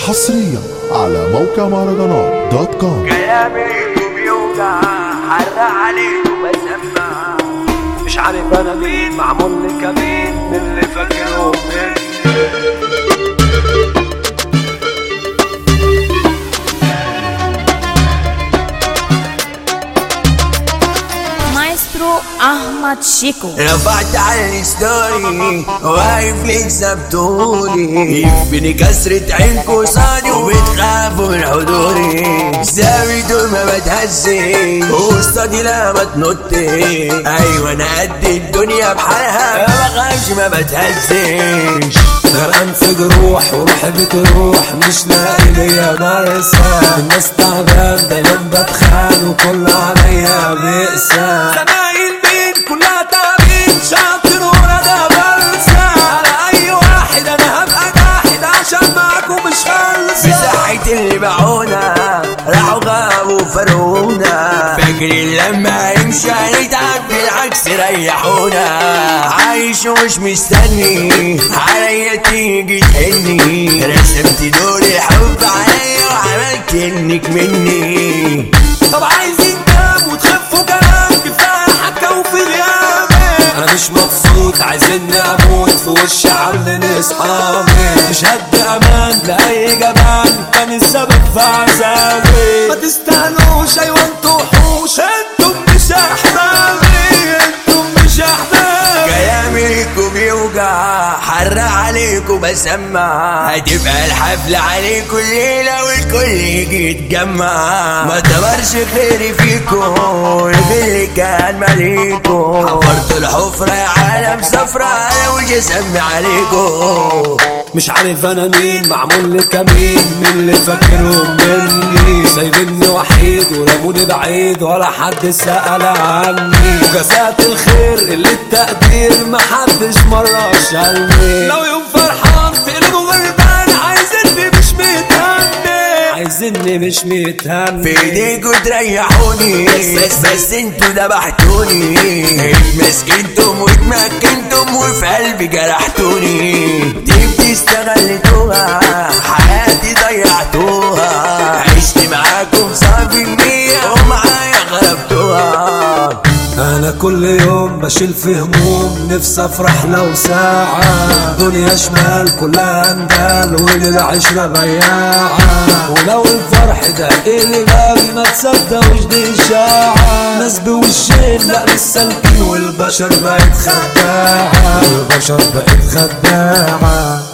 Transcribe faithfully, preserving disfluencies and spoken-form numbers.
حصريا على موقع مهرجانات دوت كوم. كلامي بيوجع حرق عليك وبسمع مش عارف انا مين معمول لي كمين من اللي فاكره مني. احمد شيكو رفعت على الستوري واقف ليك سبتوني يفني كسرة عينكو صادي وبتخافوا من حضوري زاوي دول ما بتهزي وصادي لا ما تنطي ايوه انا قد الدنيا بحالها ما بخافش ما بتهزيش غرقان في جروح وروحي بتروح مش لاقي ليا مرسى الناس تعبان دايما بتخان وكل عليا بئسى زمايل مين كلها تعبين شاطر ورا ده بلسى على اي واحد انا هبقى جاحد عشان معاكم مش خالصة بصحة اللي باعونا راحوا غابوا وفرونا فاكرين لما يمشي هنتعب بالعكس ريحونا عايش ومش مستني عليا تيجي تهني رسمت دور الحب عليا وعملت انك مني طب عايزين كام وتخفوا كلام كفايه حكا وفي غيابي انا مش مبسوط عايزيني اموت في وش عاملين اصحابي مش هد امان لاي جبان كان السبب في عذابي ما تستاهلوش ايوه انتوا وحوش انتم مش احبابي انتم مش احبابي كلامي ليكوا بيوجع حرق عليكوا بسمع هتبقى الحفلة عليكوا الليلة والكل يجي يتجمع ما تبرش خيري فيكوا اللي كان ماليكوا حفرت الحفرة يا عالم صفرة انا وجسمي عليكوا مش عارف انا مين معمول لي كمين من اللي فاكرهم مني سايبني وحيد ورموني بعيد ولا حد سأل عني وجزات الخير اللي التقدير محدش مرة شالني لو يوم فرحان تقلبوا غربان عايزني مش متهني عايزني مش متهني في ايديكوا تريحوني بس بس انتوا دبحتوني اتمسكنتم واتمكنتم وفي قلبي جرحتوني دي استغلتوها حياتي ضيعتوها عشت معاكم صافي مية ومعايا غربتوها انا كل يوم بشيل في هموم نفسي افرح لو ساعة دنيا شمال كلها اندال وللعشرة بياعة ولو الفرح ده اللي بالي ما تصدقوش دي اشاعة ناس بوشين لا مش سالكين والبشر بقت خداعة والبشر بقت خداعة